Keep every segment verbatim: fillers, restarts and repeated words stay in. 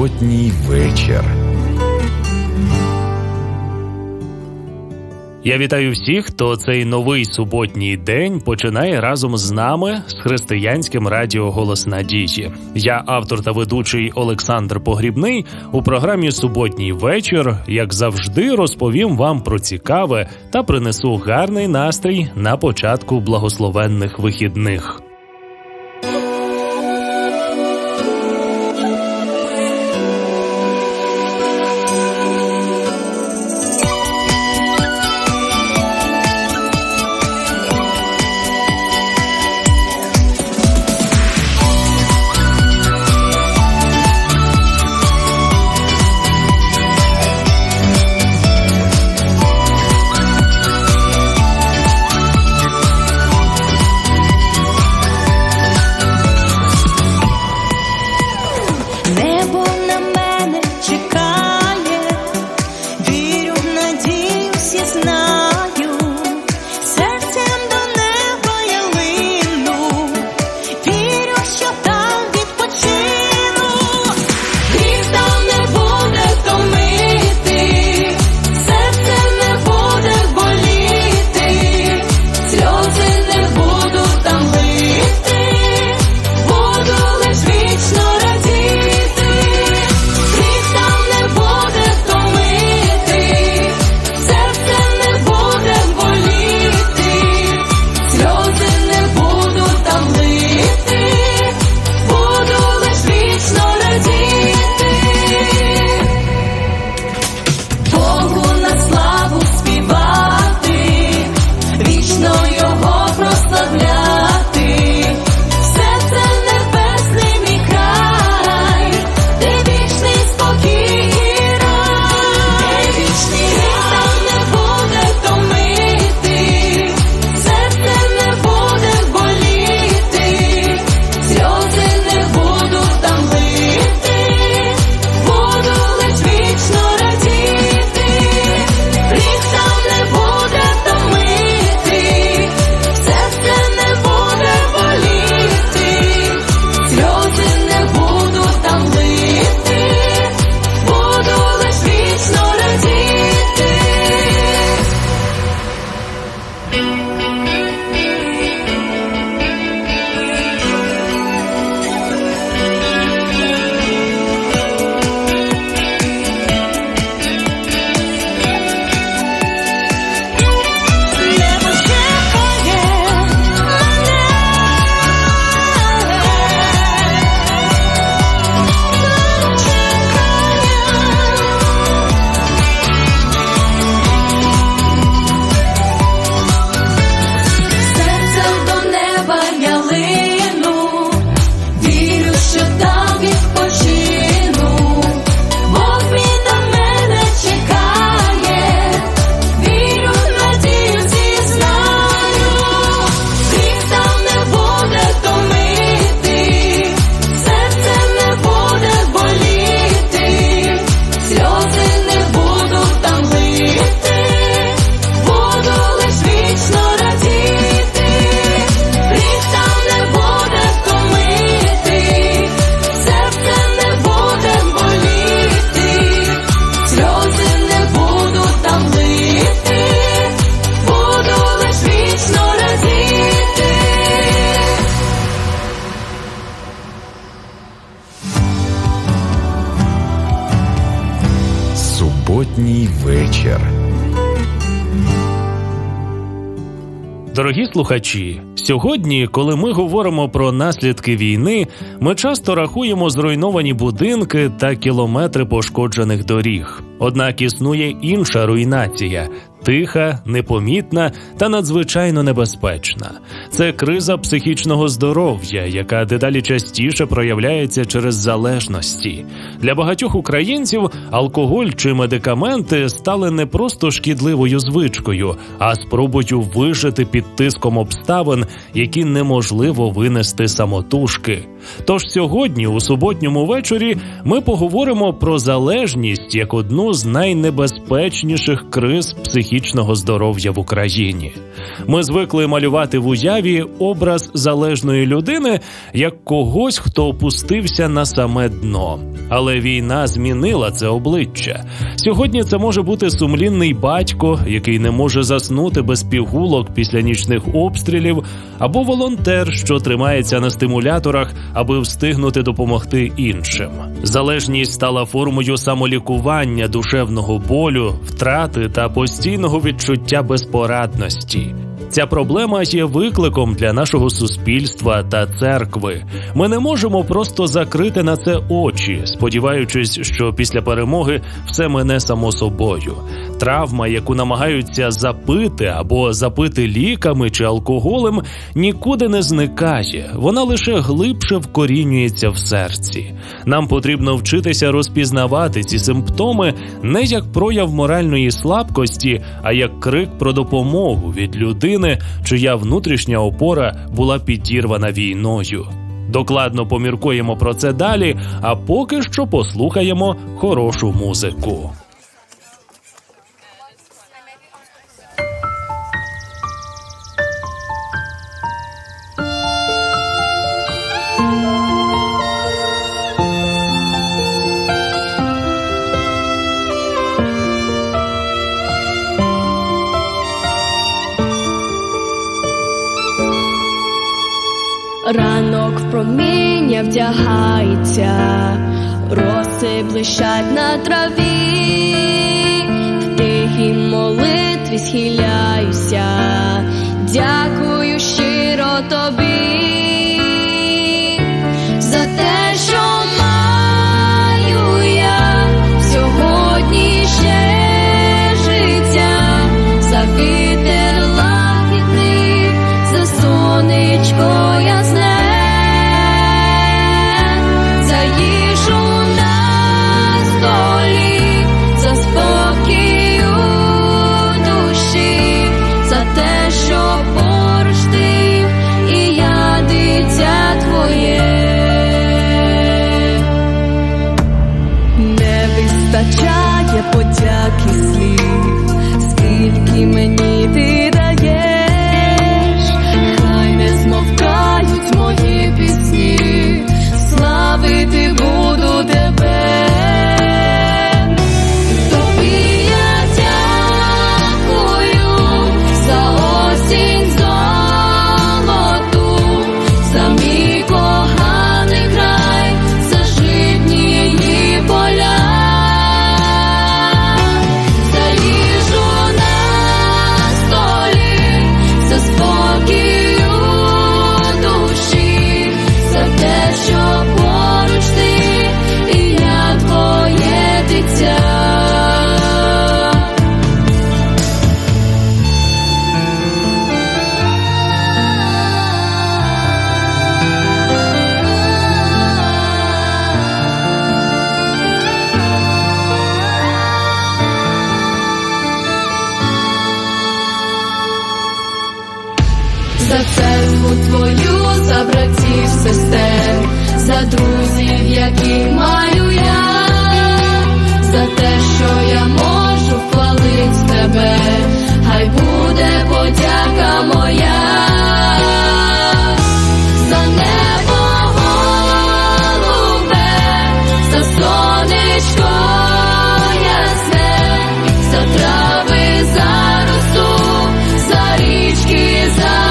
Суботній вечір. Я вітаю всіх, хто цей новий суботній день починає разом з нами з християнським радіо «Голос надії». Я автор та ведучий Олександр Погрібний. У програмі «Суботній вечір», як завжди, розповім вам про цікаве та принесу гарний настрій на початку благословенних вихідних. Суботній вечір. Дорогі слухачі, сьогодні, коли ми говоримо про наслідки війни, ми часто рахуємо зруйновані будинки та кілометри пошкоджених доріг. Однак існує інша руйнація – тиха, непомітна та надзвичайно небезпечна. Це криза психічного здоров'я, яка дедалі частіше проявляється через залежності. Для багатьох українців алкоголь чи медикаменти стали не просто шкідливою звичкою, а спробою вижити під тиском обставин, які неможливо винести самотужки. Тож сьогодні, у суботньому вечорі, ми поговоримо про залежність як одну з найнебезпечніших криз психічного здоров'я в Україні. Ми звикли малювати в уяві образ залежної людини як когось, хто опустився на саме дно. Але війна змінила це обличчя. Сьогодні це може бути сумлінний батько, який не може заснути без пігулок після нічних обстрілів, або волонтер, що тримається на стимуляторах, аби встигнути допомогти іншим. Залежність стала формою самолікування, душевного болю, втрати та постійного відчуття безпорадності. Ця проблема є викликом для нашого суспільства та церкви. Ми не можемо просто закрити на це очі, сподіваючись, що після перемоги все мине само собою. Травма, яку намагаються запити або запити ліками чи алкоголем, нікуди не зникає. Вона лише глибше вкорінюється в серці. Нам потрібно вчитися розпізнавати ці симптоми не як прояв моральної слабкості, а як крик про допомогу від людини, чия внутрішня опора була підірвана війною. Докладно поміркуємо про це далі, а поки що послухаємо хорошу музику. Ранок в проміння вдягається, роси блищать на траві, в тихій молитві схиляюся, дякую щиро тобі за те, що маю я сьогодні ще життя, за вітер лагідний, за сонечко ясне. Вистачає подяки слів, скільки мені ти даєш, хай не змовкають мої пісні, славити буду тебе. Тобі я дякую за осінь золоту, за мій коханий край, за житні її поля. За церкву твою, за братів, сестер, за друзів, яких маю я, за те, що я можу хвалить тебе, хай буде подяка моя. За небо голубе, за сонечко ясне, за трави, за росу, за річки, за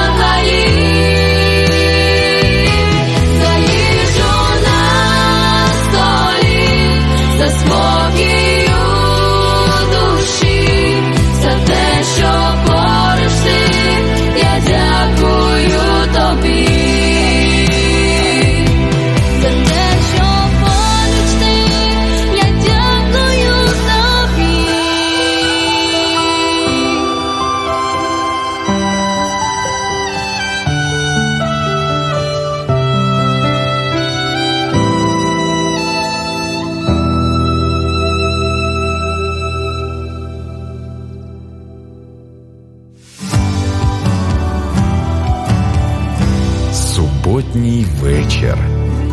Суботній вечір.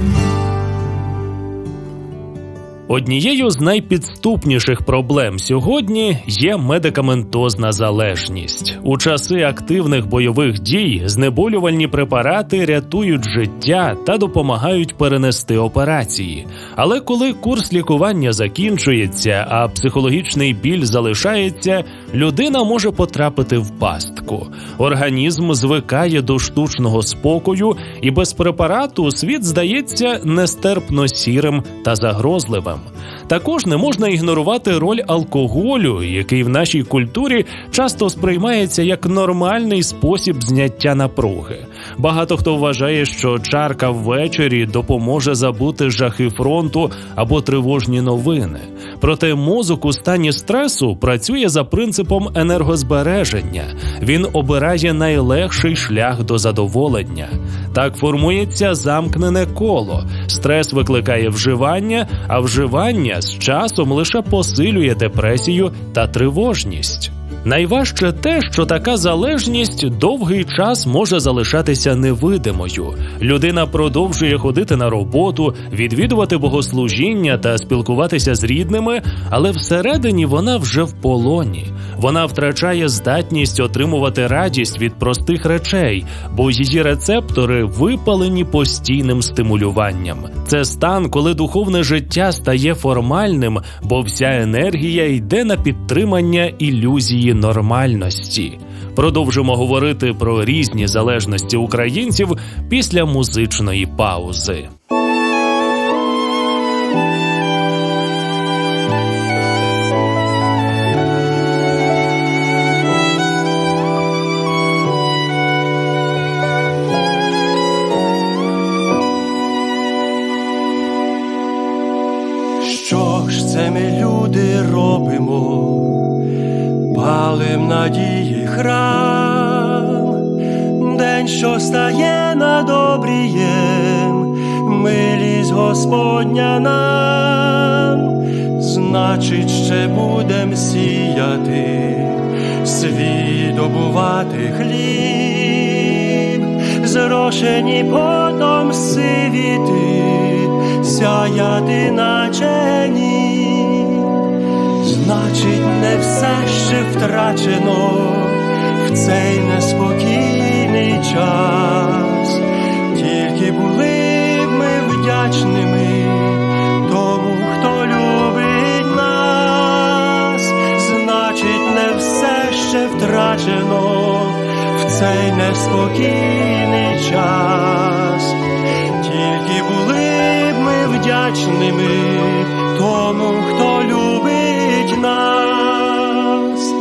Однією з найпідступніших проблем сьогодні є медикаментозна залежність. У часи активних бойових дій знеболювальні препарати рятують життя та допомагають перенести операції. Але коли курс лікування закінчується, а психологічний біль залишається, людина може потрапити в пастку. Організм звикає до штучного спокою, і без препарату світ здається нестерпно сірим та загрозливим. Також не можна ігнорувати роль алкоголю, який в нашій культурі часто сприймається як нормальний спосіб зняття напруги. Багато хто вважає, що чарка ввечері допоможе забути жахи фронту або тривожні новини. Проте мозок у стані стресу працює за принципом енергозбереження. Він обирає найлегший шлях до задоволення. Так формується замкнене коло. Стрес викликає вживання, а вживання з часом лише посилює депресію та тривожність. Найважче те, що така залежність довгий час може залишатися невидимою. Людина продовжує ходити на роботу, відвідувати богослужіння та спілкуватися з рідними, але всередині вона вже в полоні. Вона втрачає здатність отримувати радість від простих речей, бо її рецептори випалені постійним стимулюванням. Це стан, коли духовне життя стає формальним, бо вся енергія йде на підтримання ілюзії нормальності. Продовжимо говорити про різні залежності українців після музичної паузи. Що ж це ми, люди, робимо? Палим надії храм, день, що стає над обрієм, милість Господня нам, значить, ще будем сіяти, свій добувати хліб, зрошені потом сивіти, сяяти наче ні. Значить, не все ще втрачено в цей неспокійний час. Тільки були б ми вдячними тому, хто любить нас. Значить, не все ще втрачено в цей неспокійний час. Тільки були б ми вдячними тому, хто любить нас.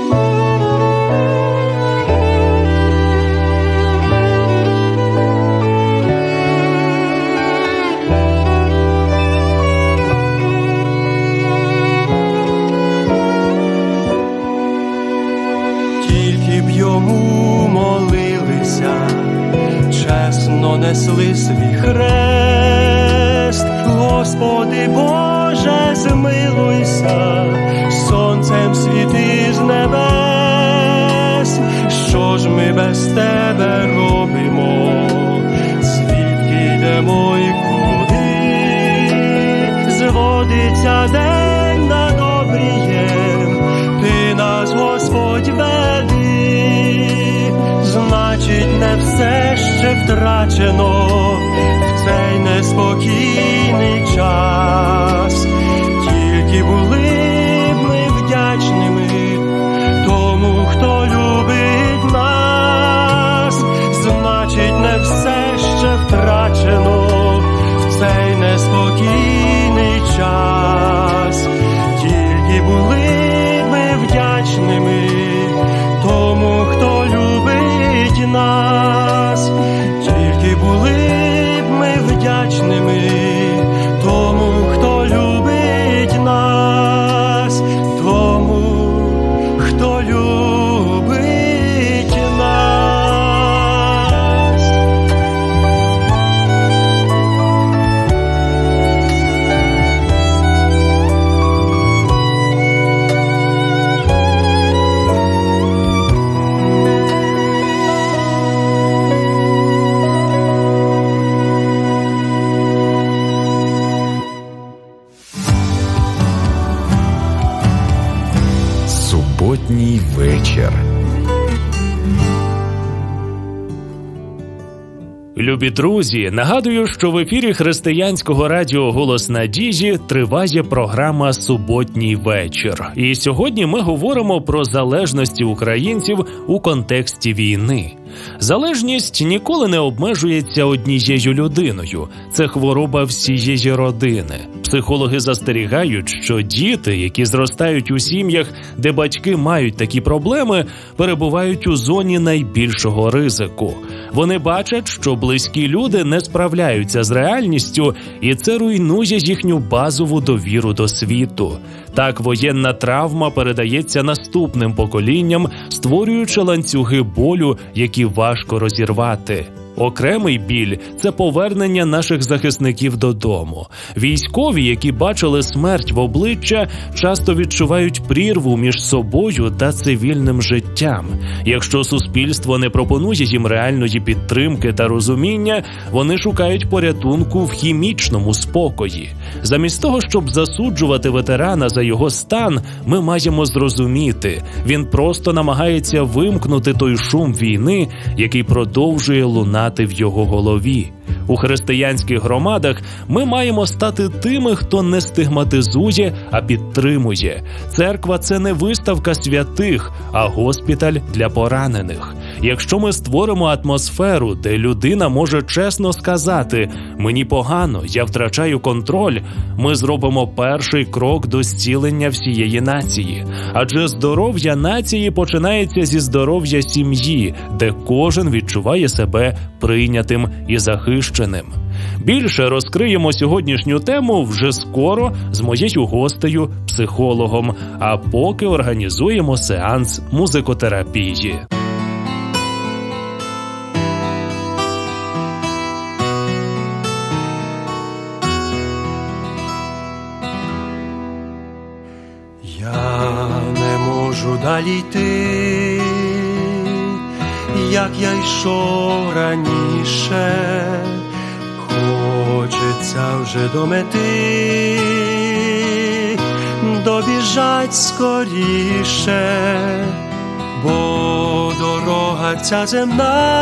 Тільки б йому молилися, чесно несли свій хрест. Господи Боже, змилуйся, сонцем світи з небес. Що ж ми без тебе робимо? Звідки йдемо і куди? Зводиться день над обрієм, ти нас, Господь, веди. Значить, не все ще втрачено в цей неспокійний час. Тільки були б ми вдячними тому, хто любить нас. Значить, не все ще втрачено в цей неспокійний час. Тільки були б ми вдячними тому, хто любить нас. Тільки були б ми вдячними тому, хто любить нас, тому, хто любить нас. Любі друзі, нагадую, що в ефірі християнського радіо «Голос надії» триває програма «Суботній вечір». І сьогодні ми говоримо про залежності українців у контексті війни. Залежність ніколи не обмежується однією людиною. Це хвороба всієї родини. Психологи застерігають, що діти, які зростають у сім'ях, де батьки мають такі проблеми, перебувають у зоні найбільшого ризику. Вони бачать, що близькі люди не справляються з реальністю, і це руйнує їхню базову довіру до світу. Так воєнна травма передається наступним поколінням, створюючи ланцюги болю, які важко розірвати. Окремий біль – це повернення наших захисників додому. Військові, які бачили смерть в обличчя, часто відчувають прірву між собою та цивільним життям. Якщо суспільство не пропонує їм реальної підтримки та розуміння, вони шукають порятунку в хімічному спокої. Замість того, щоб засуджувати ветерана за його стан, ми маємо зрозуміти – він просто намагається вимкнути той шум війни, який продовжує лунати в його голові. У християнських громадах ми маємо стати тими, хто не стигматизує, а підтримує. Церква – це не виставка святих, а госпіталь для поранених. Якщо ми створимо атмосферу, де людина може чесно сказати «мені погано, я втрачаю контроль», ми зробимо перший крок до зцілення всієї нації. Адже здоров'я нації починається зі здоров'я сім'ї, де кожен відчуває себе прийнятим і захищеним. Більше розкриємо сьогоднішню тему вже скоро з моєю гостею, психологом, а поки організуємо сеанс музикотерапії. Я не можу далі йти, як я йшов раніше, хочеться вже до мети, добіжать скоріше, бо дорога ця земна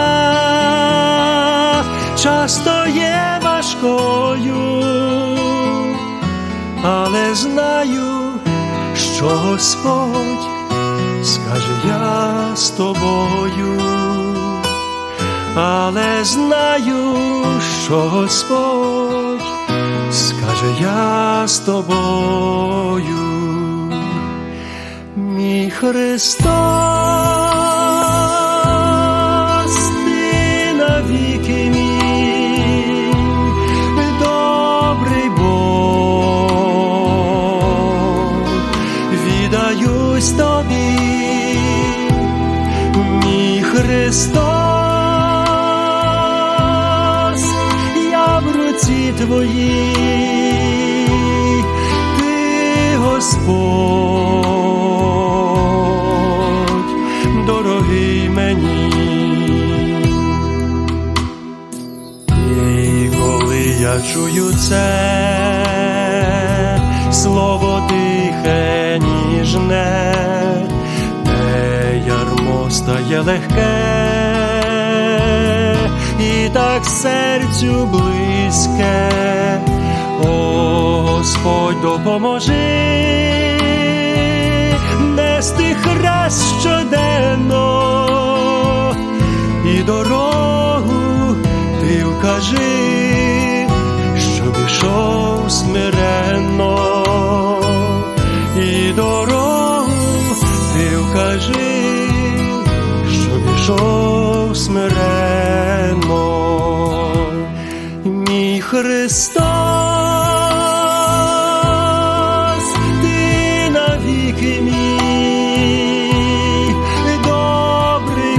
часто є важкою, але знаю, що Господь скаже я з тобою, але знаю, що Господь скаже я з тобою. Мій Христос, ти навіки мій, добрий Бог, віддаюсь тобі, мій Христос, я в руці твоїй, ти Господь, дорогий мені. І коли я чую це слово тихе, ніжне, те ярмо стає легке, і так серцю близьке. О, Господь, допоможи нести хрест щоденно, і дорогу ти вкажи, щоб ішов смиренно, і дорогу ти вкажи, щоб ішов смиренно. Мій Христос, ти навіки мій, добрий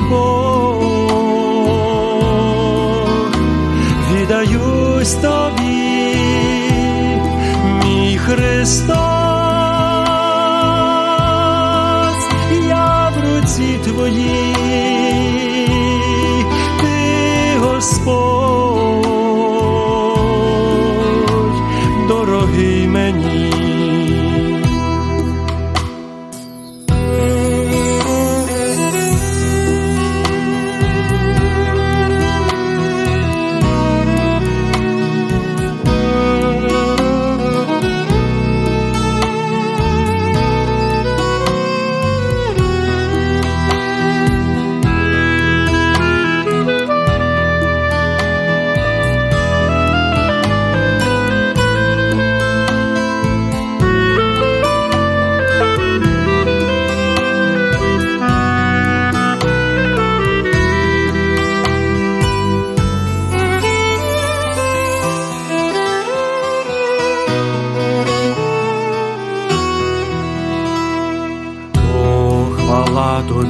Бог, віддаюсь тобі, мій Христос, я в руці твоїй, ти Господь, дорогий мені.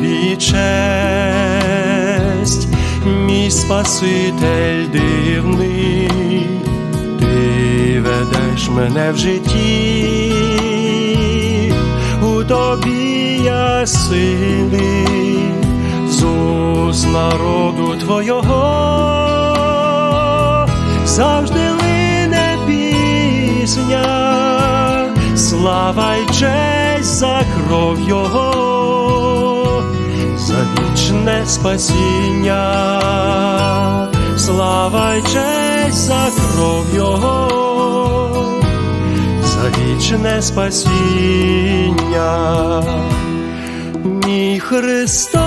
тобі честь, мій Спаситель дивний, ти ведеш мене в житті, у тобі я сильний, з уст народу твого завжди лине пісня, слава й честь за кров його, за вічне спасіння, слава й честь за кров його, за вічне спасіння. Мій Христос,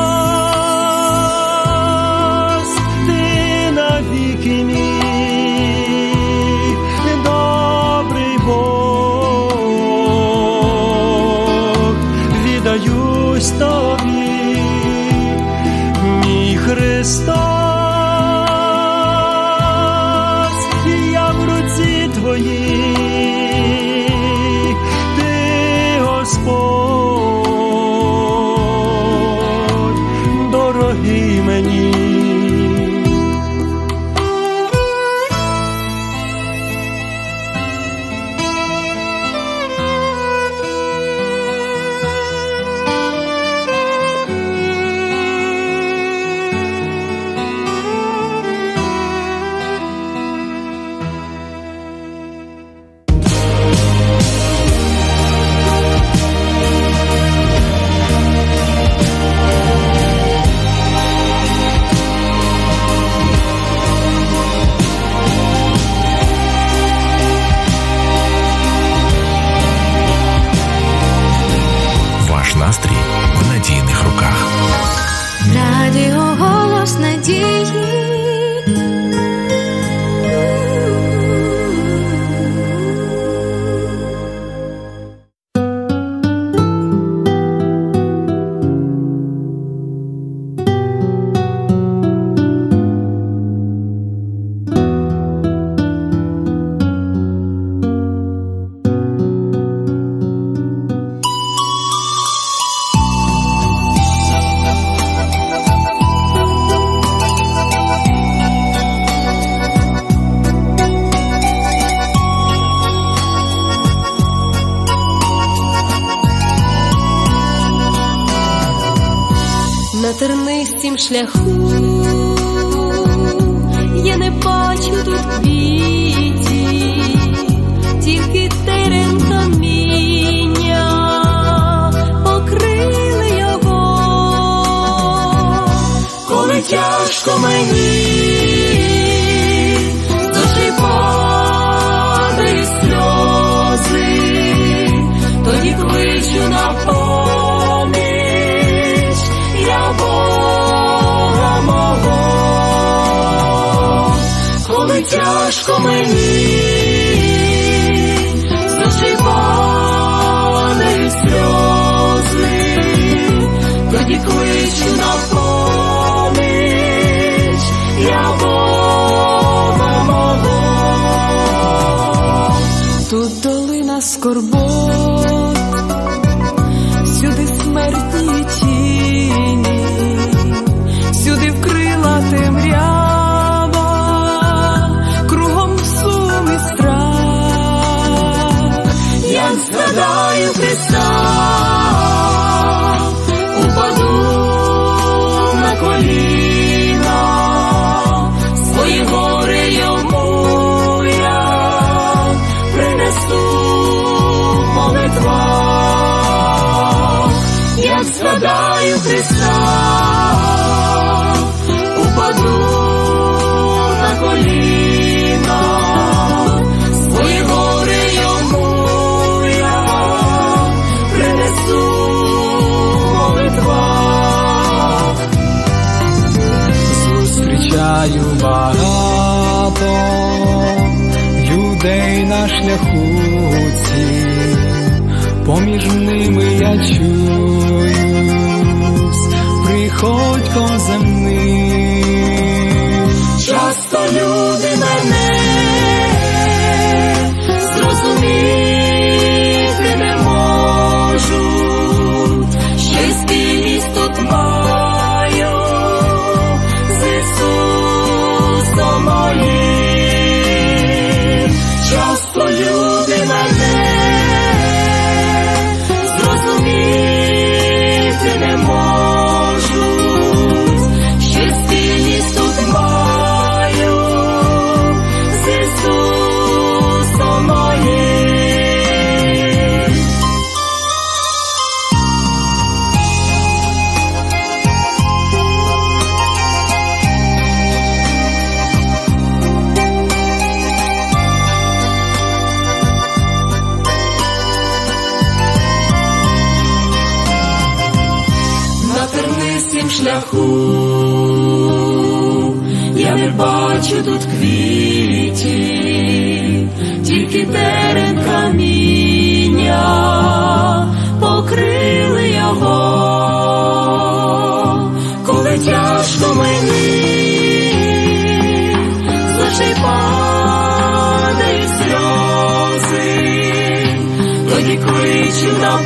ти навіки мій, добрий Бог, віддаюсь тобі, мій Христос, я в руці твоїй, ти Господь, дорогий мені. Настрій в надійних руках. Радіо «Голос надії». На тернистім шляху я не бачу тут квітів, тільки терен каміння покрили його. Коли тяжко мені, з очей падають сльози, тоді кличу на поміч я Бога мого. Коли тяжко мені, з очей падають сльози, тоді кличу на поміч я Бога мого. Тут долина скорбот, всюди смертні тіні, всюди вкрила темрява, кругом сум і страх. Як згадаю Христа, упаду на коліна, свої гори йому я принесу в молитвах. Як згадаю Христа, упаду на коліна, свої гори йому я принесу в молитвах. Зустрічаю багато людей на шляху цім, поміж ними я чуюсь, приходько земний. Часто люди мене зрозуміти не можуть, що й спільність шляху, я не бачу тут квітів, тільки терен каміння покрили його. Коли тяжко мені, з очей падають сльози, тоді кличу на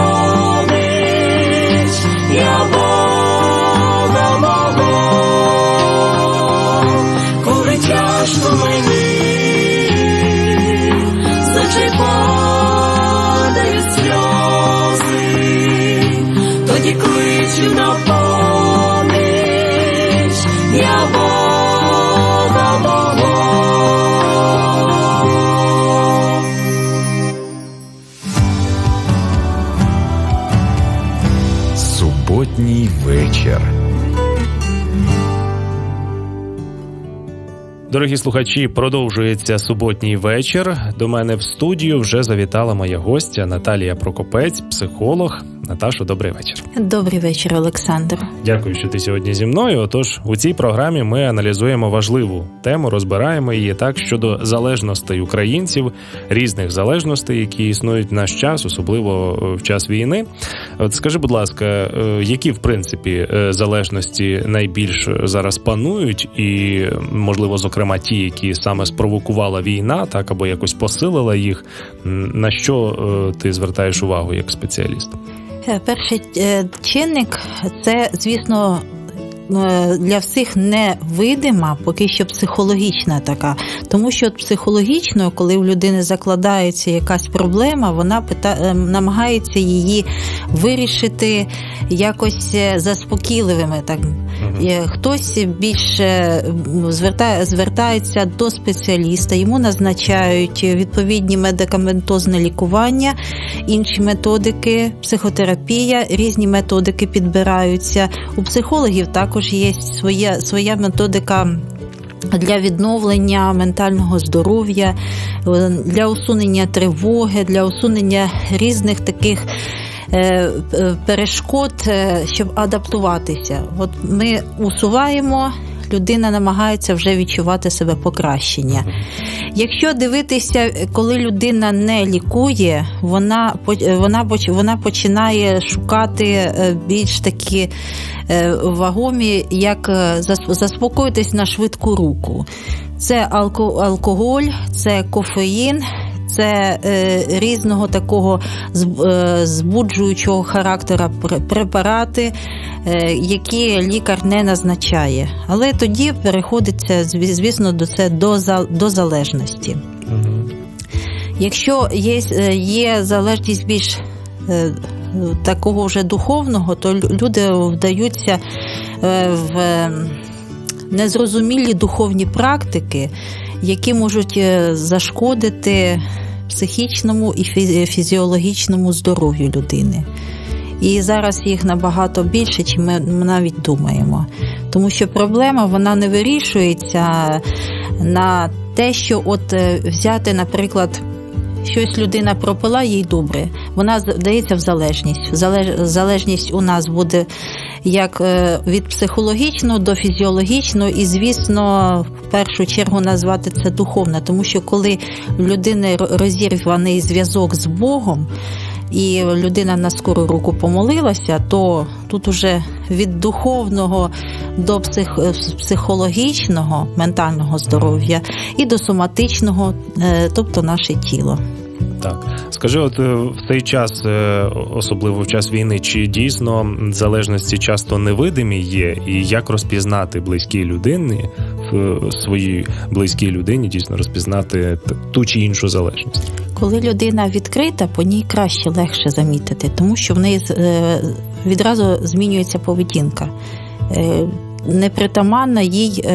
поміч я Бога мого. Коли тяжко мені, з очей падають сльози, тоді кличу на поміч я Бога мого. Суботній вечір. Дорогі слухачі, продовжується суботній вечір. До мене в студію вже завітала моя гостя Наталія Прокопець, психолог. Наташо, добрий вечір. Добрий вечір, Олександр. Дякую, що ти сьогодні зі мною. Отож, у цій програмі ми аналізуємо важливу тему, розбираємо її так щодо залежностей українців, різних залежностей, які існують в наш час, особливо в час війни. От скажи, будь ласка, які, в принципі, залежності найбільш зараз панують і, можливо, зокрема, ті, які саме спровокувала війна, так, або якось посилила їх, на що ти звертаєш увагу як спеціаліст? Перший чинник – це, звісно, для всіх невидима, поки що психологічна така. Тому що психологічно, коли в людини закладається якась проблема, вона пита... намагається її вирішити якось заспокійливими. Так. Uh-huh. Хтось більше звертає... звертається до спеціаліста, йому назначають відповідні медикаментозне лікування, інші методики, психотерапія, різні методики підбираються. У психологів також є своя, своя методика для відновлення ментального здоров'я, для усунення тривоги, для усунення різних таких перешкод, щоб адаптуватися. От ми усуваємо, людина намагається вже відчувати себе покращення. Якщо дивитися, коли людина не лікує, вона, вона, вона починає шукати більш такі вагомі, як заспокоїтись на швидку руку. Це алкоголь, це кофеїн, це е, різного такого збуджуючого характера препарати, е, які лікар не назначає. Але тоді переходиться, звісно, до це до, до залежності. Угу. Якщо є, є залежність більш е, такого вже духовного, то люди вдаються е, в незрозумілі духовні практики, які можуть зашкодити психічному і фізіологічному здоров'ю людини. І зараз їх набагато більше, ніж ми навіть думаємо. Тому що проблема, вона не вирішується на те, що от взяти, наприклад, щось людина пропила, їй добре. Вона вдається в залежність. Залежність у нас буде як від психологічного до фізіологічного і, звісно, в першу чергу назвати це духовно. Тому що коли в людини розірваний зв'язок з Богом, і людина на скору руку помолилася, то тут уже від духовного до псих... психологічного, ментального здоров'я і до соматичного, тобто наше тіло. Так. Скажи, от в цей час, особливо в час війни, чи дійсно залежності часто невидимі є? І як розпізнати близькій людині, в своїй близькій людині дійсно розпізнати ту чи іншу залежність? Коли людина відкрита, по ній краще, легше замітити, тому що в неї відразу змінюється поведінка. непритаманна їй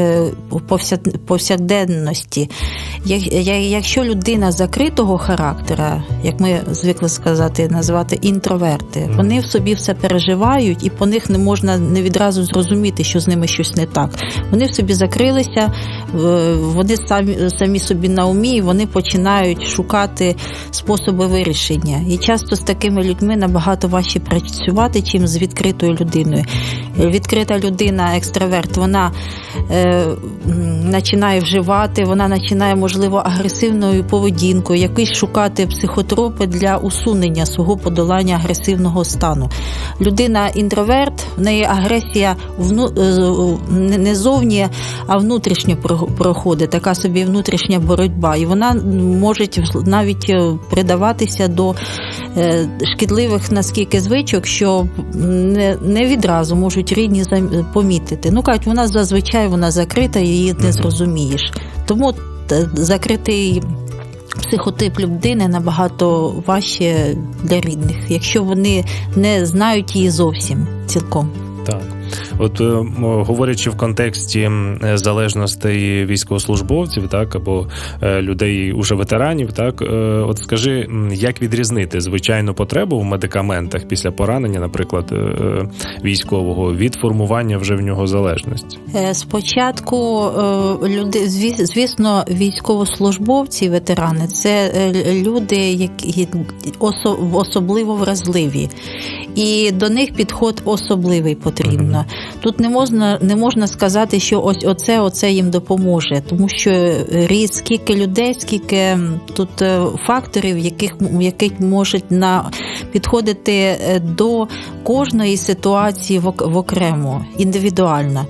повсякденності. Якщо людина закритого характера, як ми звикли сказати, назвати інтроверти, вони в собі все переживають, і по них не можна не відразу зрозуміти, що з ними щось не так. Вони в собі закрилися, вони самі, самі собі на умі, і вони починають шукати способи вирішення. І часто з такими людьми набагато важче працювати, чим з відкритою людиною. Відкрита людина, екстраверт, вона е, починає вживати, вона починає, можливо, агресивною поведінкою, якісь шукати психотропи для усунення свого подолання агресивного стану. Людина інтроверт, в неї агресія вну, не зовні, а внутрішньо проходить, така собі внутрішня боротьба. І вона може навіть придаватися до шкідливих наскільки звичок, що не, не відразу можуть рідні помітити. Ну, кажуть, вона зазвичай вона закрита, її не зрозумієш. Тому закритий психотип людини набагато важче для рідних, якщо вони не знають її зовсім цілком. Так. От говорячи в контексті залежностей військовослужбовців, так, або людей уже ветеранів, так, от скажи, як відрізнити звичайну потребу в медикаментах після поранення, наприклад, військового, від формування вже в нього залежності? Спочатку люди, звісно, військовослужбовці, ветерани, це люди, які особливо вразливі. І до них підход особливий потрібно. Тут не можна, не можна сказати, що ось оце, оце їм допоможе, тому що скільки людей, скільки тут факторів, яких, яких можуть на, підходити до кожної ситуації в, в окремо, індивідуально.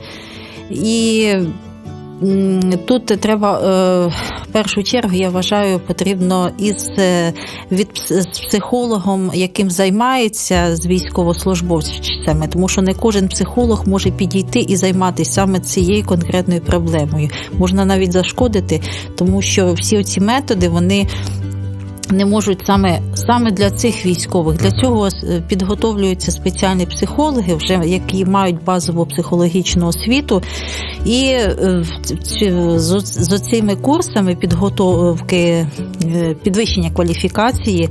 І тут треба, в першу чергу, я вважаю, потрібно із від з психологом, яким займається з військовослужбовцями, тому що не кожен психолог може підійти і займатися саме цією конкретною проблемою. Можна навіть зашкодити, тому що всі ці методи, вони не можуть саме, саме для цих військових. Для цього підготовлюються спеціальні психологи, вже які мають базову психологічну освіту. І з цими курсами підготовки, підвищення кваліфікації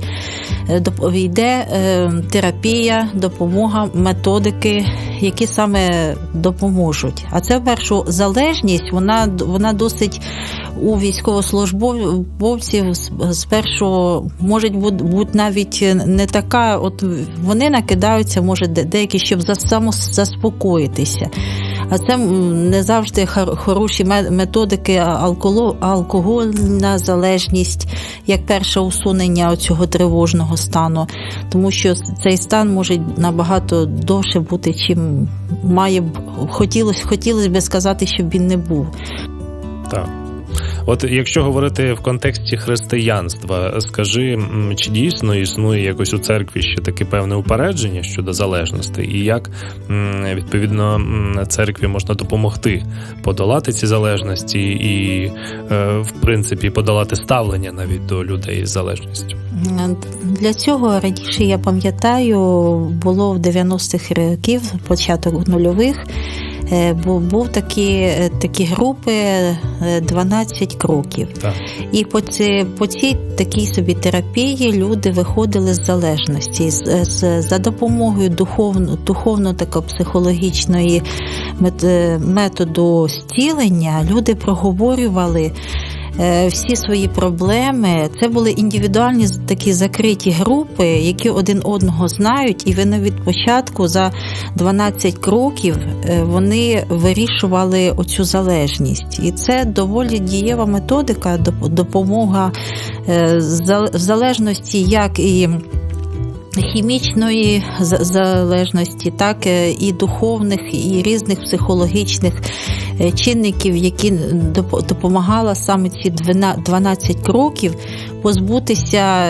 йде терапія, допомога, методики, які саме допоможуть. А це, першу, залежність, вона, вона досить у військовослужбовців спершу може бути, бути навіть не така, от вони накидаються, може, деякі, щоб самозаспокоїтися. А це не завжди хороші методики, алкогольна залежність, як перше усунення цього тривожного стану. Тому що цей стан може набагато довше бути, чим має хотілося, хотілося б сказати, щоб він не був. Так. От якщо говорити в контексті християнства, скажи, чи дійсно існує якось у церкві ще таке певне упередження щодо залежності, і як, відповідно, церкві можна допомогти подолати ці залежності і, в принципі, подолати ставлення навіть до людей з залежністю? Для цього раніше, я пам'ятаю, було в дев'яностих років, початок нульових, був такі, такі групи дванадцять кроків. Так. І по, ці, по цій такій собі терапії люди виходили з залежності. З, з, за допомогою духовно, духовно-психологічної методу зцілення люди проговорювали всі свої проблеми. Це були індивідуальні такі закриті групи, які один одного знають, і вони від початку за дванадцять кроків вони вирішували оцю залежність. І це доволі дієва методика, допомога в залежності як і хімічної залежності, так і духовних, і різних психологічних чинників, які допомагали саме ці дванадцять кроків позбутися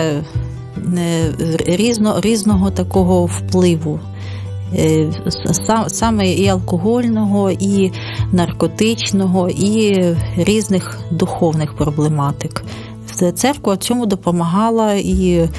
різно, різного такого впливу. Саме і алкогольного, і наркотичного, і різних духовних проблематик. Церква цьому допомагала, і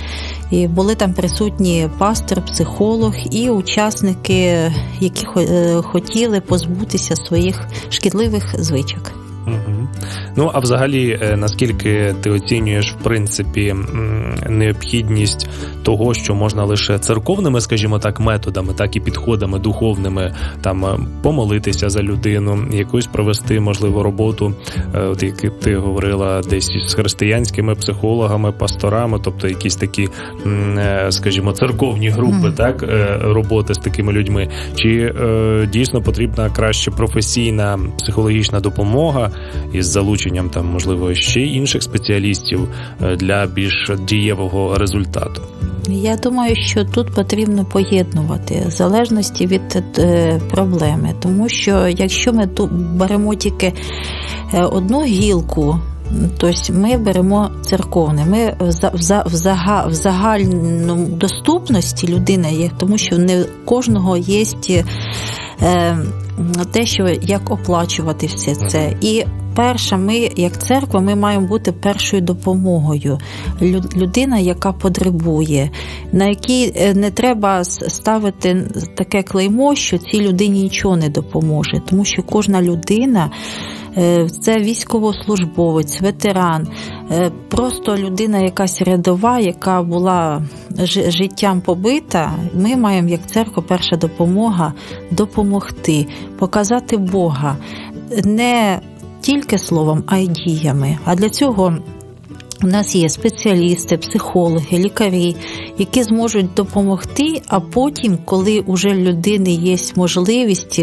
І були там присутні пастор, психолог і учасники, які хотіли позбутися своїх шкідливих звичок. Угу. Ну, а взагалі, наскільки ти оцінюєш, в принципі, необхідність того, що можна лише церковними, скажімо так, методами, так і підходами духовними, там, помолитися за людину, якусь провести, можливо, роботу, от як ти говорила, десь з християнськими психологами, пасторами, тобто якісь такі, скажімо, церковні групи, mm. так, роботи з такими людьми, чи дійсно потрібна краще професійна психологічна допомога із залученням, там, можливо, ще інших спеціалістів для більш дієвого результату? Я думаю, що тут потрібно поєднувати в залежності від е, проблеми, тому що якщо ми тут беремо тільки одну гілку, тобто ми беремо церковне, ми в, в, в, зага, в загальному доступності людини є, тому що не кожного є е, те, що як оплачувати все це. І перша, ми, як церква, ми маємо бути першою допомогою. Людина, яка потребує, на якій не треба ставити таке клеймо, що цій людині нічого не допоможе. Тому що кожна людина – це військовослужбовець, ветеран, просто людина якась рядова, яка була життям побита. Ми маємо, як церква, перша допомога допомогти, показати Бога. Не тільки словом, а й діями. А для цього у нас є спеціалісти, психологи, лікарі, які зможуть допомогти, а потім, коли уже в людини є можливість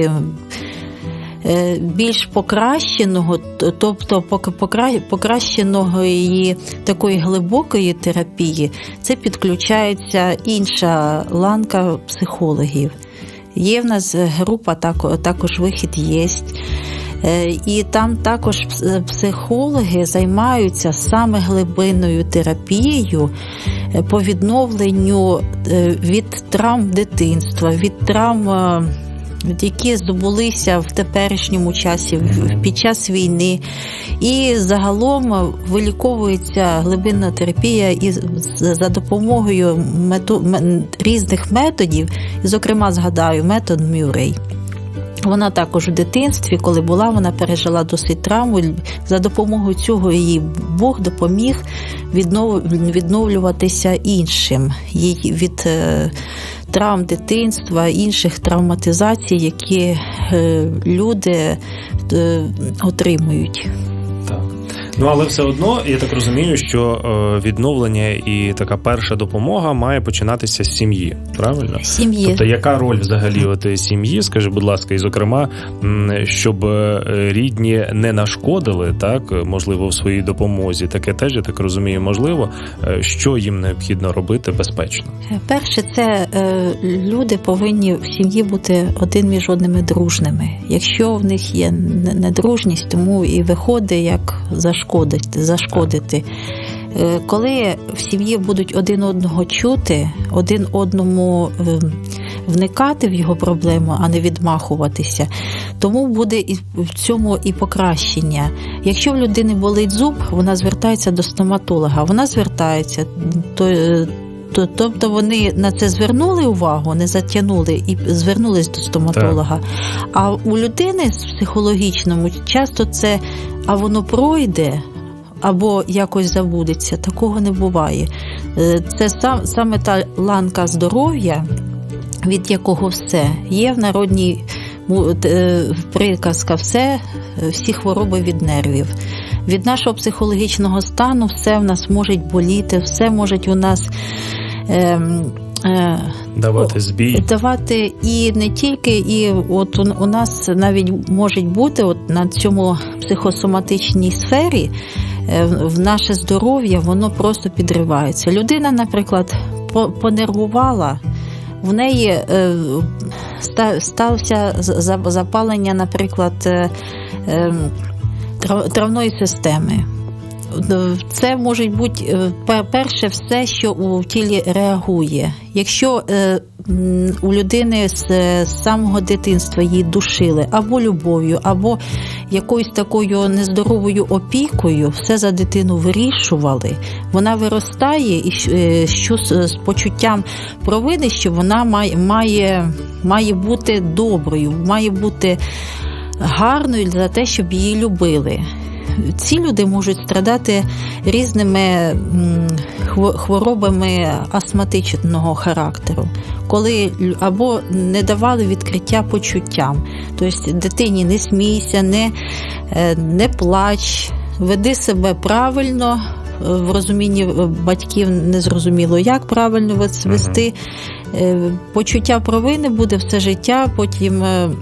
більш покращеного, тобто покращеного її такої глибокої терапії, це підключається інша ланка психологів. Є в нас група, також вихід є. І там також психологи займаються саме глибинною терапією по відновленню від травм дитинства, від травм, які здобулися в теперішньому часі, під час війни. І загалом виліковується глибинна терапія і за допомогою метод, різних методів, зокрема, згадаю, метод Мюррей. Вона також в дитинстві, коли була, вона пережила досить травму. За допомогою цього їй Бог допоміг відновлюватися іншим. Їй від травм дитинства, інших травматизацій, які люди отримують. Так. Ну, але все одно, я так розумію, що відновлення і така перша допомога має починатися з сім'ї, правильно? Сім'ї. Тобто, яка роль взагалі от сім'ї, скажи, будь ласка, і, зокрема, щоб рідні не нашкодили, так, можливо, в своїй допомозі, таке теж, я так розумію, можливо, що їм необхідно робити безпечно? Перше, це люди повинні в сім'ї бути один між одними дружними. Якщо в них є недружність, тому і виходить як зашкодити. зашкодити. Коли в сім'ї будуть один одного чути, один одному вникати в його проблему, а не відмахуватися, тому буде і в цьому і покращення. Якщо в людини болить зуб, вона звертається до стоматолога, вона звертається, то Тобто вони на це звернули увагу, не затягнули і звернулись до стоматолога. Так. А у людини з психологічному часто це, а воно пройде, або якось забудеться. Такого не буває. Це сам, саме та ланка здоров'я, від якого все. Є в народній приказка все, всі хвороби від нервів. Від нашого психологічного стану все в нас може боліти, все може у нас е, е, давати збій. Давати і не тільки, і от у, у нас навіть може бути от на цьому психосоматичній сфері е, в наше здоров'я, воно просто підривається. Людина, наприклад, понервувала, в неї е, стався запалення, наприклад, е, е, травної системи. Це може бути перше все, що у тілі реагує. Якщо у людини з, з самого дитинства її душили або любов'ю, або якоюсь такою нездоровою опікою, все за дитину вирішували, вона виростає і що з почуттям провини, що вона має, має, має бути доброю, має бути гарною за те, щоб її любили. Ці люди можуть страдати різними хворобами астматичного характеру, коли або не давали відкриття почуттям. Тобто дитині не смійся, не, не плач, веди себе правильно, в розумінні батьків не зрозуміло, як правильно вести. Почуття провини буде все життя, потім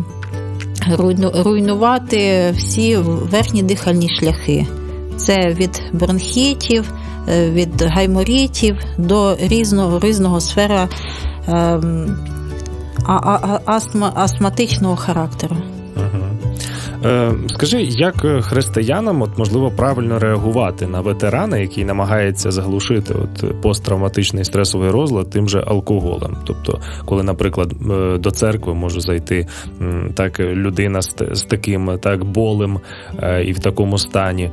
руйнувати всі верхні дихальні шляхи. Це від бронхітів, від гайморітів до різного, різного сфера ем, астма, астматичного характеру. Скажи, як християнам, от, можливо, правильно реагувати на ветерана, який намагається заглушити от, посттравматичний стресовий розлад тим же алкоголем? Тобто, коли, наприклад, до церкви може зайти так людина з, з таким так болем і в такому стані,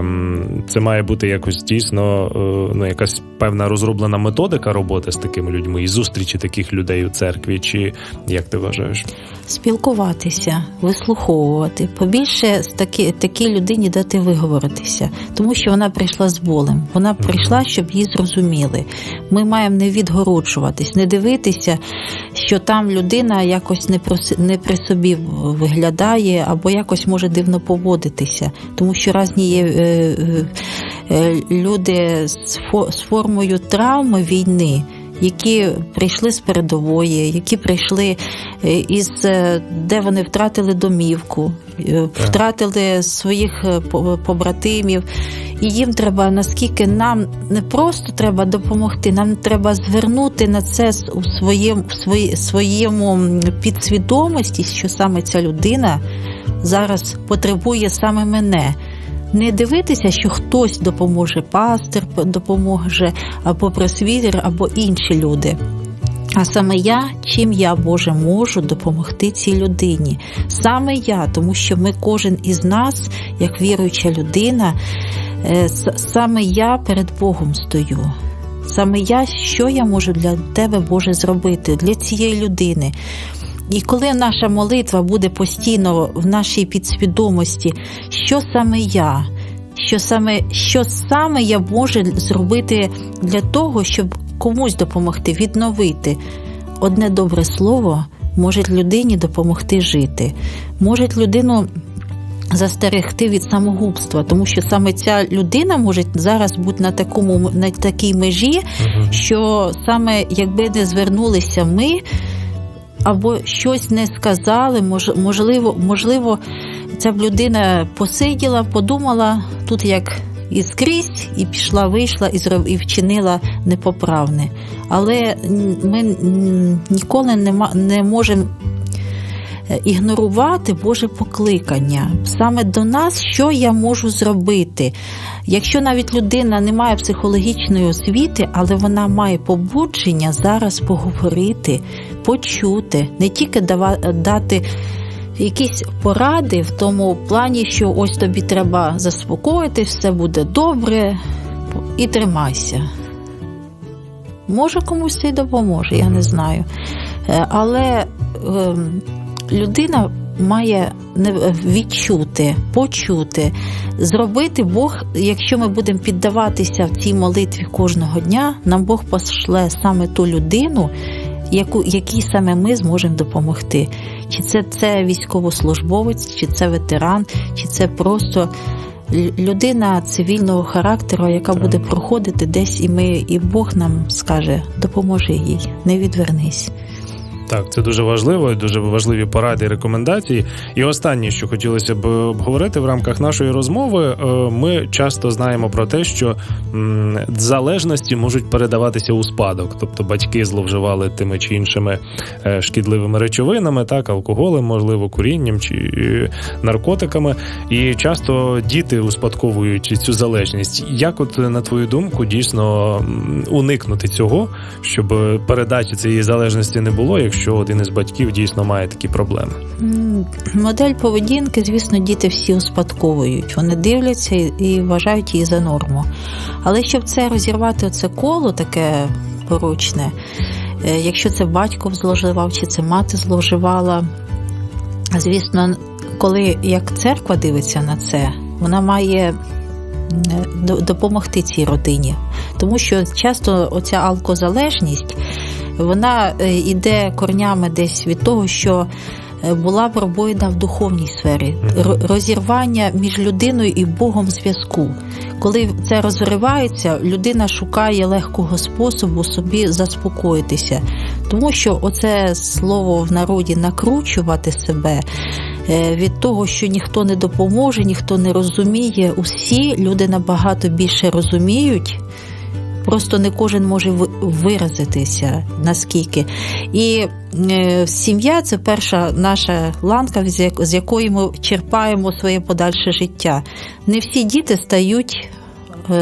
це має бути якось дійсно ну, якась певна розроблена методика роботи з такими людьми і зустрічі таких людей у церкві, чи як ти вважаєш? Спілкуватися, вислуховувати, побільше такі, такій людині дати виговоритися, тому що вона прийшла з болем, вона прийшла, щоб її зрозуміли. Ми маємо не відгороджуватись, не дивитися, що там людина якось не, про, не при собі виглядає або якось може дивно поводитися, тому що різні є е, е, люди з, фо, з формою травми війни, які прийшли з передової, які прийшли із, де вони втратили домівку, втратили своїх побратимів. І їм треба, наскільки нам не просто треба допомогти, нам треба звернути на це у своєму, в своєму підсвідомості, що саме ця людина зараз потребує саме мене. Не дивитися, що хтось допоможе, пастир допоможе, або пресвітер, або інші люди. А саме я, чим я, Боже, можу допомогти цій людині. Саме я, тому що ми, кожен із нас, як віруюча людина, саме я перед Богом стою. Саме я, що я можу для Тебе, Боже, зробити, для цієї людини. І коли наша молитва буде постійно в нашій підсвідомості, що саме я, що саме, що саме я можу зробити для того, щоб комусь допомогти, відновити. Одне добре слово може людині допомогти жити, може людину застерегти від самогубства, тому що саме ця людина може зараз бути на такому, на такій межі, що саме якби не звернулися ми, або щось не сказали, можливо, можливо, ця б людина посиділа, подумала, тут як і скрізь, і пішла, вийшла, і, зроб, і вчинила непоправне. Але ми ніколи не, не можемо ігнорувати Боже покликання. Саме до нас, що я можу зробити. Якщо навіть людина не має психологічної освіти, але вона має побудження зараз поговорити, почути, не тільки дати якісь поради в тому плані, що ось тобі треба заспокоїтись, все буде добре і тримайся. Може комусь це й допоможе, я не знаю. Але людина має відчути, почути, зробити. Бог, якщо ми будемо піддаватися в цій молитві кожного дня, нам Бог пошле саме ту людину, яку, якій саме ми зможемо допомогти. Чи це, це військовослужбовець, чи це ветеран, чи це просто людина цивільного характеру, яка буде проходити десь, і ми, і Бог нам скаже, допоможи їй, не відвернись. Так, це дуже важливо, дуже важливі поради і рекомендації. І останнє, що хотілося б обговорити в рамках нашої розмови, ми часто знаємо про те, що залежності можуть передаватися у спадок. Тобто батьки зловживали тими чи іншими шкідливими речовинами, так, алкоголем, можливо, курінням чи наркотиками. І часто діти успадковують цю залежність. Як от, на твою думку, дійсно уникнути цього, щоб передачі цієї залежності не було, якщо один із батьків дійсно має такі проблеми? Модель поведінки, звісно, діти всі успадковують. Вони дивляться і вважають її за норму. Але щоб це розірвати, оце коло таке порочне, якщо це батько зловживав, чи це мати зловживала, звісно, коли як церква дивиться на це, вона має допомогти цій родині. Тому що часто оця алкозалежність, вона йде корнями десь від того, що була пробоїна в духовній сфері, розірвання між людиною і Богом зв'язку. Коли це розривається, людина шукає легкого способу собі заспокоїтися. Тому що оце слово в народі «накручувати себе», від того, що ніхто не допоможе, ніхто не розуміє, усі люди набагато більше розуміють, просто не кожен може виразитися, наскільки. І е, сім'я – це перша наша ланка, з якої ми черпаємо своє подальше життя. Не всі діти стають е,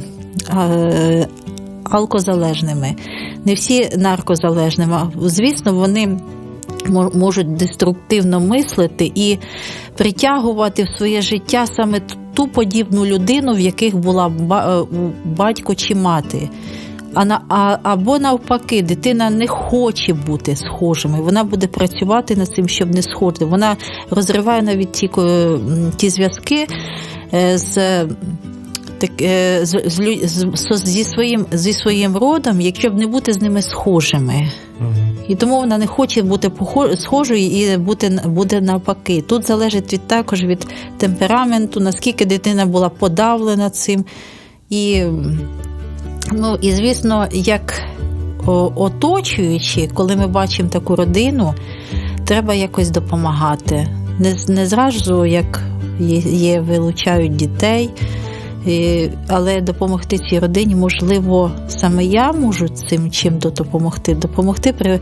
е, алкозалежними, не всі наркозалежними. Звісно, вони можуть деструктивно мислити і притягувати в своє життя саме ту подібну людину, в яких була батько чи мати. А на, а, або навпаки, дитина не хоче бути схожими, вона буде працювати над цим, щоб не схожити. Вона розриває навіть ті, ті зв'язки з, так, з, з, з, зі, своїм, зі своїм родом, якщо б не бути з ними схожими. І тому вона не хоче бути схожою і бути, буде навпаки. Тут залежить від, також від темпераменту, наскільки дитина була подавлена цим. І, ну, і звісно, як оточуючи, коли ми бачимо таку родину, треба якось допомагати. Не, не зразу, як є, є, вилучають дітей, але допомогти цій родині, можливо, саме я можу цим чим допомогти. Допомогти при,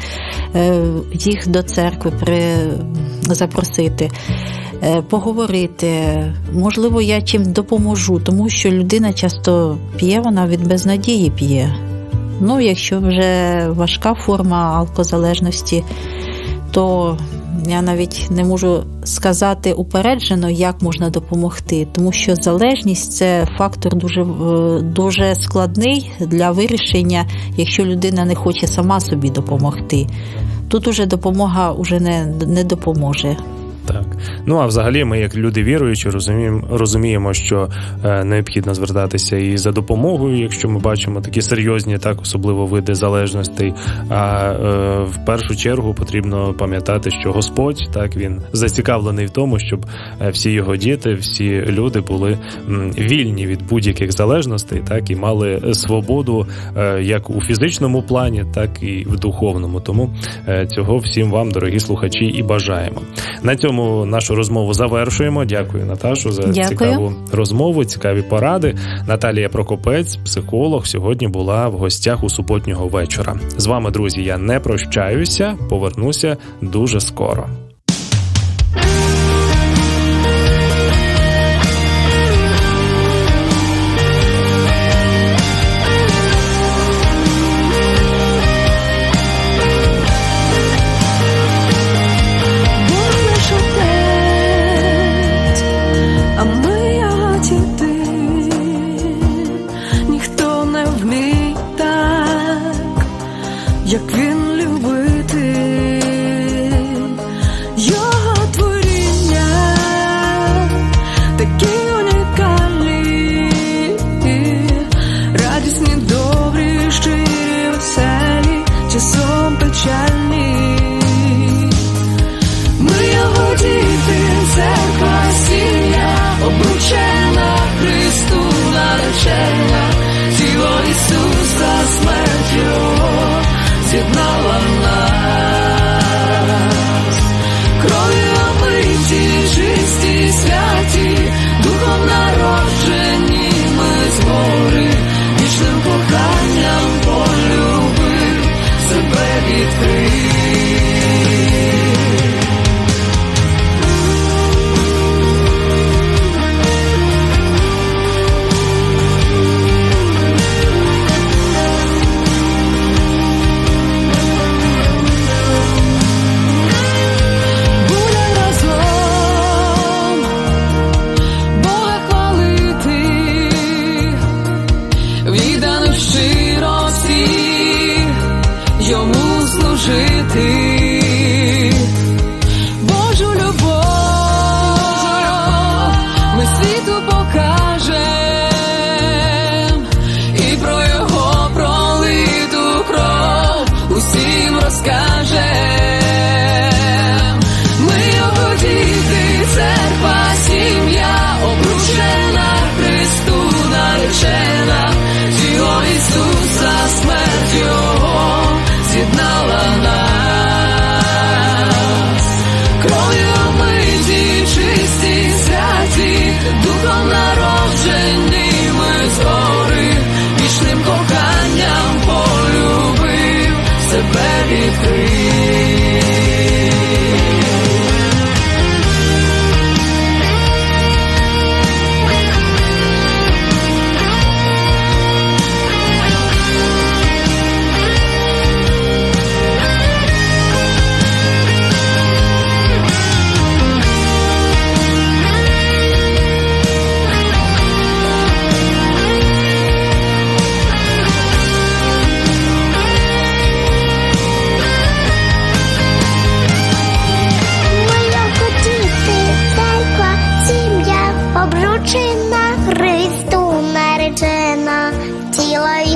їх до церкви, при, запросити, поговорити. Можливо, я чим допоможу, тому що людина часто п'є, вона від безнадії п'є. Ну, якщо вже важка форма алкозалежності, то я навіть не можу сказати упереджено, як можна допомогти, тому що залежність – це фактор дуже, дуже складний для вирішення, якщо людина не хоче сама собі допомогти. Тут уже допомога уже не, не допоможе. Так. Ну, а взагалі ми, як люди віруючі, розуміємо, розуміємо, що е, необхідно звертатися і за допомогою, якщо ми бачимо такі серйозні, так, особливо види залежностей. А е, в першу чергу потрібно пам'ятати, що Господь, так, він зацікавлений в тому, щоб всі його діти, всі люди були м, вільні від будь-яких залежностей, так, і мали свободу е, як у фізичному плані, так і в духовному. Тому е, цього всім вам, дорогі слухачі, і бажаємо. На цьому нашу розмову завершуємо. Дякую, Наташо, за Дякую. цікаву розмову, цікаві поради. Наталія Прокопець, психолог, сьогодні була в гостях у суботнього вечора. З вами, друзі, я не прощаюся, повернуся дуже скоро. Як він любити,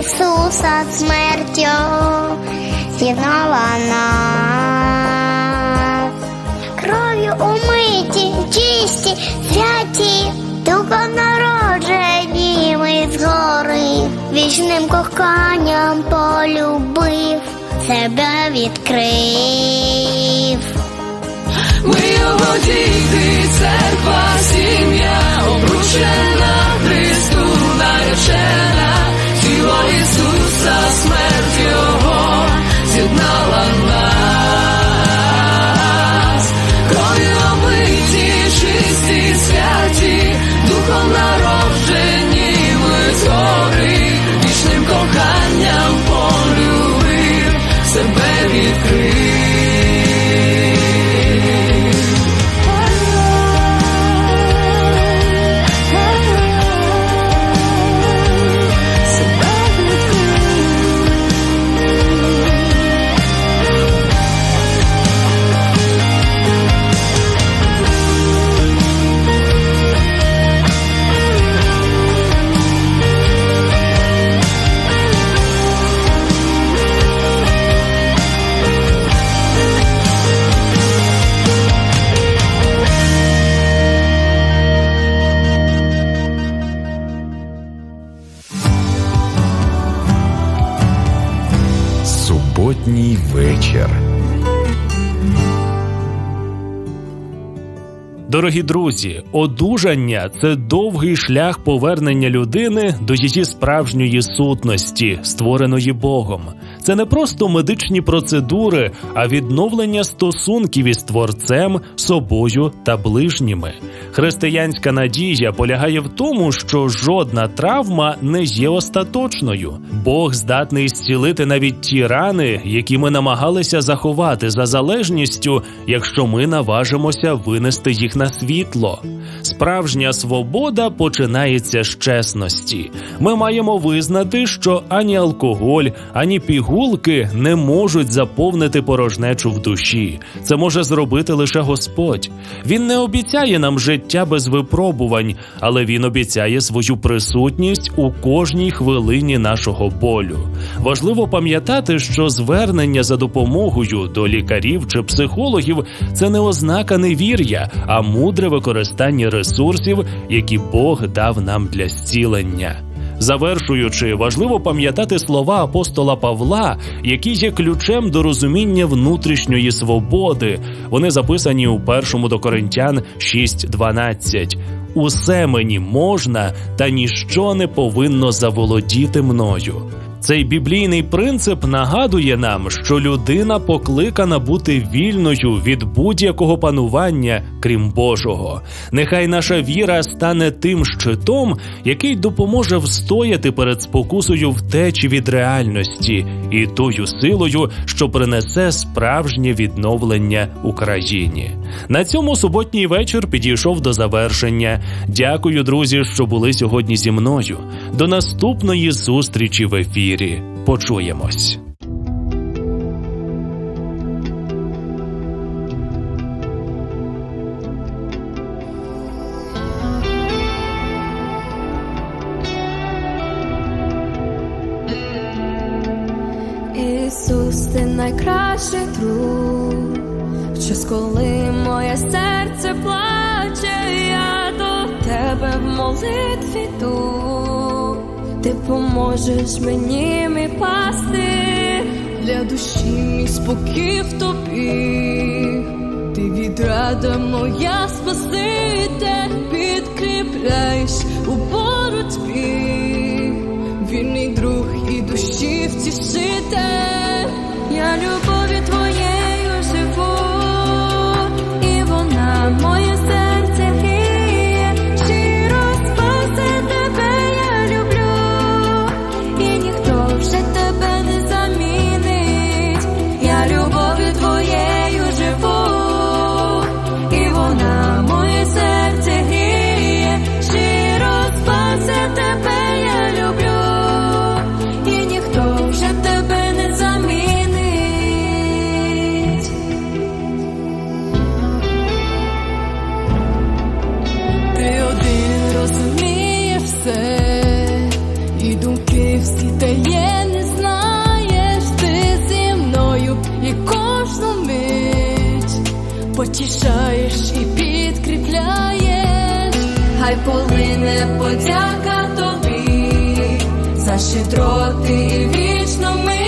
Ісуса смертю з'єднала нас. Кров'ю умиті, чисті, святі, Духом народжені ми згори, вічним коханням полюбив, себе відкрив. Ми його діти, церква, сім'я, обручена Христу наречена, тіло Ісуса, смерть Його з'єднала нас. Кров'ю омиті, чисті, святі, Духом народжені ми згори, вічним коханням полюбив, себе відкрив. Суботній вечір. Дорогі друзі, одужання – це довгий шлях повернення людини до її справжньої сутності, створеної Богом. Це не просто медичні процедури, а відновлення стосунків із Творцем, собою та ближніми. Християнська надія полягає в тому, що жодна травма не є остаточною. Бог здатний зцілити навіть ті рани, які ми намагалися заховати за залежністю, якщо ми наважимося винести їх на світло. Справжня свобода починається з чесності. Ми маємо визнати, що ані алкоголь, ані пігулки не можуть заповнити порожнечу в душі. Це може зробити лише Господь. Він не обіцяє нам життя без випробувань, але Він обіцяє свою присутність у кожній хвилині нашого болю. Важливо пам'ятати, що звернення за допомогою до лікарів чи психологів – це не ознака невір'я, а мудре використання ресурсів, які Бог дав нам для зцілення. Завершуючи, важливо пам'ятати слова апостола Павла, які є ключем до розуміння внутрішньої свободи. Вони записані у першому до Коринтян шість дванадцять. «Усе мені можна, та ніщо не повинно заволодіти мною». Цей біблійний принцип нагадує нам, що людина покликана бути вільною від будь-якого панування, крім Божого. Нехай наша віра стане тим щитом, який допоможе встояти перед спокусою втечі від реальності і тою силою, що принесе справжнє відновлення Україні. На цьому суботній вечір підійшов до завершення. Дякую, друзі, що були сьогодні зі мною. До наступної зустрічі в ефірі. Почуємось. Ісус, ти найкращий друг. В час, коли моє серце плаче, я до тебе в молитві йду. Ти поможеш мені, мій пастир, для душі мій спокій в тобі. Ти відрада моя спаситель, підкріпляєш у боротьбі. Вільний друг і душі втішитель, я любов'ю твоєю живу, і вона моє серце гріє, щиро спасе тебе я люблю, і ніхто вже тебе не замінить. Я любов'ю твоєю живу, і вона моє серце гріє, щиро спасе тебе я люблю, . мене подяка тобі, за щедроти і вічно ми